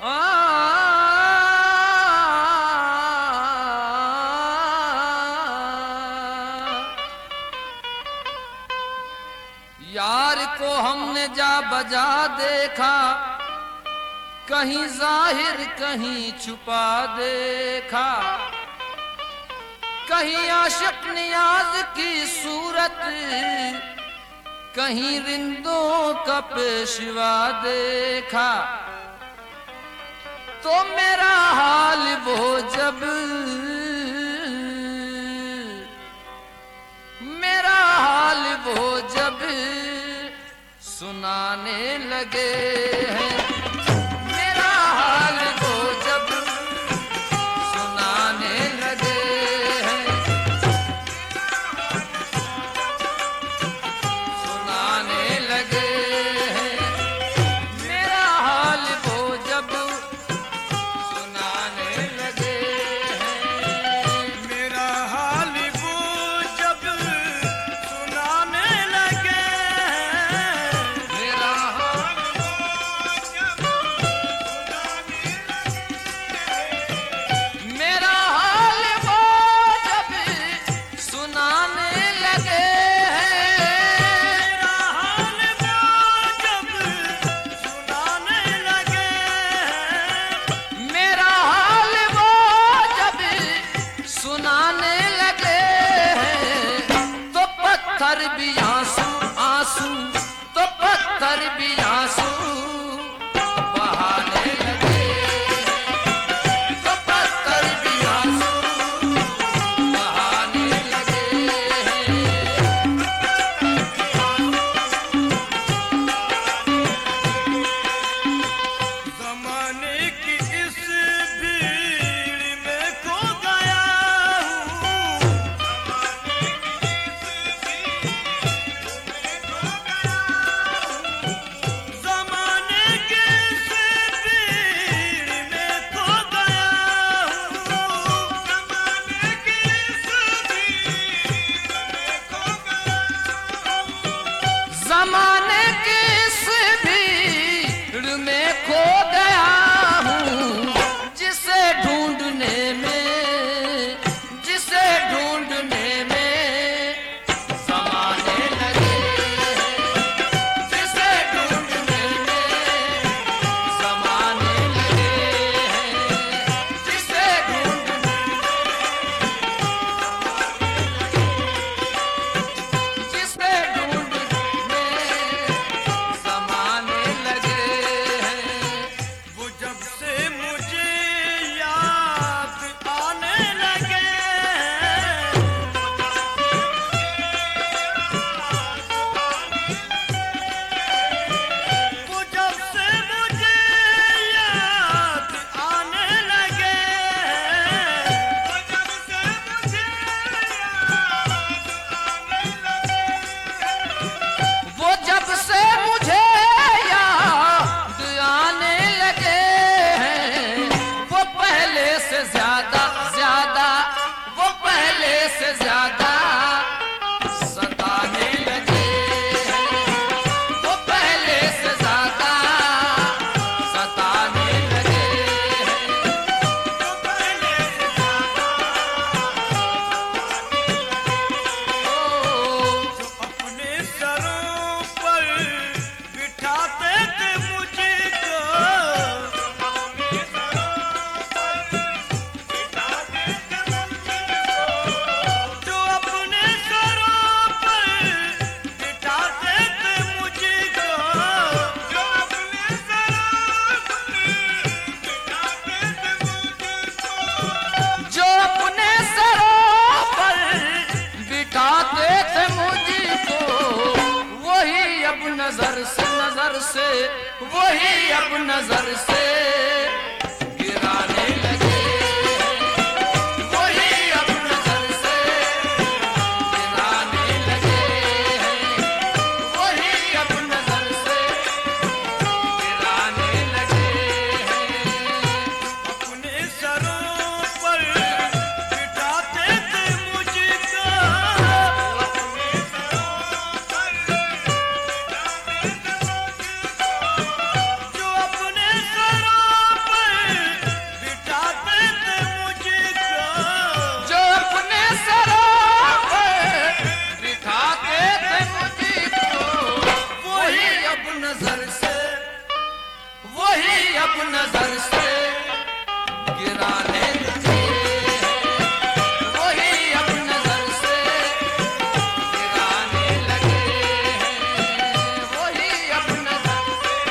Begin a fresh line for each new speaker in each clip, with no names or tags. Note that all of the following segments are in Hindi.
आ, यार को हमने जा बजा देखा, कहीं जाहिर कहीं छुपा देखा, कहीं आशिक नियाज की सूरत, कहीं रिंदों का पेशवा देखा। तो मेरा हाल वो जब, मेरा हाल वो जब सुनाने लगे हैं, मेरा हाल वो जब सुनाने लगे हैं, सुनाने लगे हैं, मेरा हाल वो जब सुनाने लगे हैं,
मेरा हाल वो जब सुनाने लगे हैं,
मेरा हाल मेरा हाल वो जब सुनाने लगे हैं,
मेरा हाल वो जब सुनाने लगे हैं,
मेरा हाल वो जब सुनाने लगे हैं, तो पत्थर भी आंसू आंसू, तो पत्थर भी आंसू बहाने लगे हैं, तो पत्थर भी आंसू बहाने लगे हैं,
ज़माने की इस भीड़ में खो गया हूँ, ज़माने की इस भीड़ में खो गया हूँ, ज़माने की इस भीड़ में खो गया हूँ,
जमाने की इस भीड़ में खो गया हूँ, जिसे ढूंढने में, जिसे ढूंढने में ज़माने लगे हैं, जिसे ढूंढने में ज़माने लगे हैं, जिसे ढूंढने जिसे ढूंढने ज़माने लगे हैं,
वो जब से मुझे याद आने लगे हैं, वो जब से मुझे याद आने लगे हैं, वो जब से मुझे याद आने लगे,
वो जब से मुझे याद आने लगे हैं, वो पहले से ज्यादा ज्यादा, वो पहले से ज्यादा सताने लगे हैं, वो पहले से ज्यादा सताने लगे हैं,
वो पहले से
ओ,
जो अपने सरों पर बिठाते थे मुझको, अपने सरों पर बिठाते थे मुझको, जो अपने सरों पर बिठाते थे मुझको, जो अपने सरों पर बिठाते थे मुझको,
जो अपने सरों पर बिठाते थे मुझको, वही अब नजर से, नजर से, वही अब नजर से गिराने लगे हैं, वही अब नजर से गिराने लगे हैं, वही अब नजर से गिराने लगे हैं,
अपने सरों पर बिठाते थे मुझको, अपने सरों पर बिठाते थे मुझको, जो अपने सरों
अब नजर से गिराने लगे हैं, वही अब नजर से गिराने लगे हैं, वही अब नजर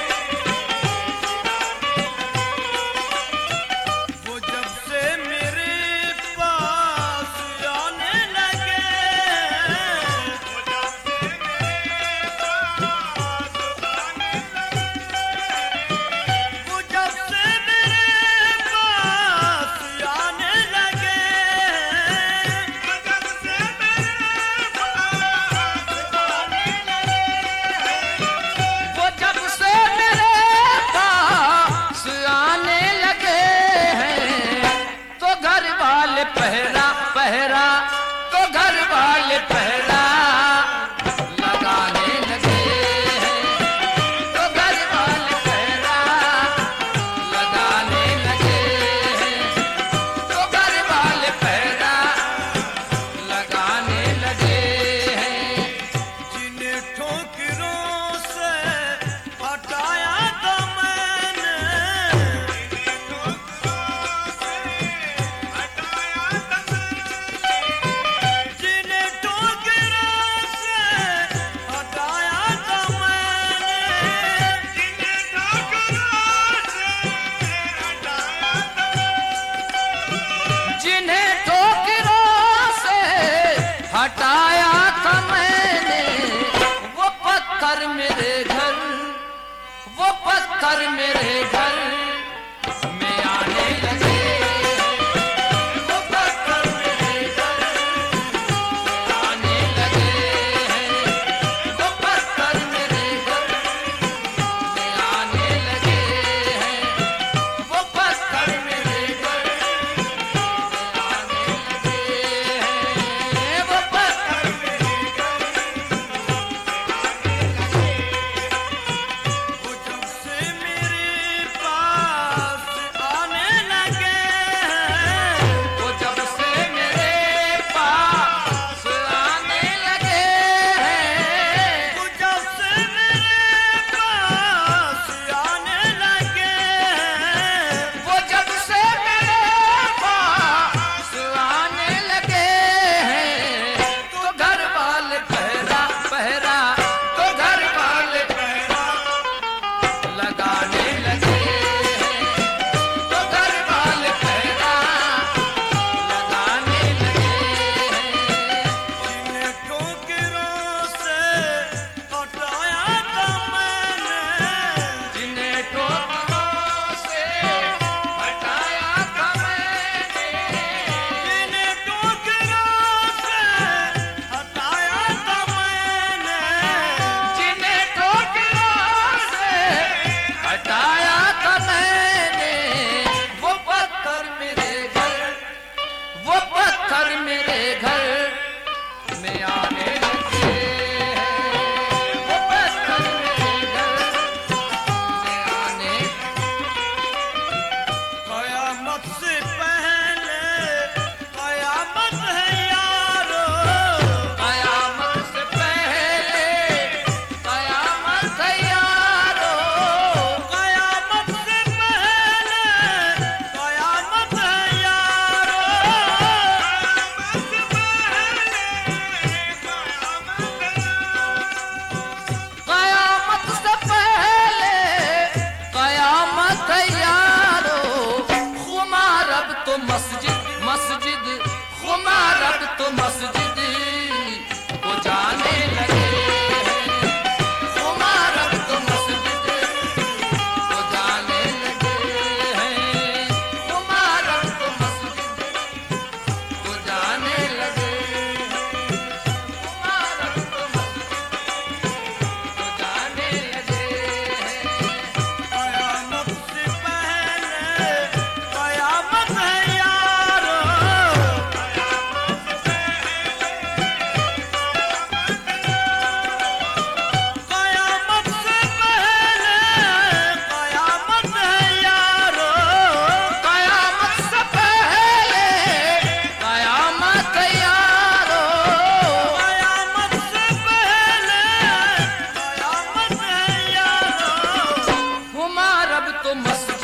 वो जब से मेरे पास आने लगे, वो जब से मेरे पास आने लगे, वो जब से मेरे पास आने लगे, वो जब से मेरे पास आने लगे,
वो जब से मेरे पास आने लगे हैं, तो घर वाले पहरा पहरा, तो घर वाले पहरा लगाने लगे हैं, तो घर वाले पहरा लगाने लगे हैं, तो घर वाले पहरा लगाने लगे हैं।
जिन्हें ठोकरों से हटाया था मैंने, जिन्हें ठोकरों से हटाया था मैंने, जिन्हें ठोकरों से हटाया था मैंने, जिन्हें ठोकरों से हटाया था,
जिन्हें ठोकरों से हटाया था मैंने, वो पत्थर मेरे घर, वो पत्थर मेरे घर में आने लगे, वो पत्थर मेरे घर में आने लगे हैं, वो पत्थर मेरे घर में आने लगे हैं, वो पत्थर मेरे घर आने लगे हैं, वो पत्थर मेरे घर
वो जब से मेरे पास आने लगे,
वो जब से मेरे पास आने लगे हैं,
वो जब से मेरे पास आने लगे,
वो जब से मेरे पास आने लगे हैं, तो घर वाले पहरा पहरा, तो घर वाले पहरा लगाने लगे हैं, तो घर वाले पहरा लगाने लगे हैं।
जिन्हें ठोकरों से हटाया था मैंने,
जिन्हें ठोकरों से हटाया था मैंने,
जिन्हें ठोकरों से हटाया था मैंने,
जिन्हें ठोकरों से हटाया था मैंने, वो पत्थर मेरे घर, वो पत्थर मेरे घर में आने लगे हैं, वो पत्थर मेरे घर में आने
कयामत से पहले कयामत है यारो,
कयामत से पहले कयामत है यारो,
कयामत से पहले कयामत है यारो, कयामत से पहले
कयामत से पहले कयामत है यारो, खुमार अब तो मस्जिद मस्जिद, खुमार अब तो मस्जिद को जाने लगे हैं, खुमार अब तो मस्जिद को जाने लगे हैं, खुमार अब तो मस्जिद को जाने लगे हैं, खुमार अब तो मस्जिद को जाने लगे हैं।
कयामत से पहले कयामत है यारो, कयामत
तो मस्त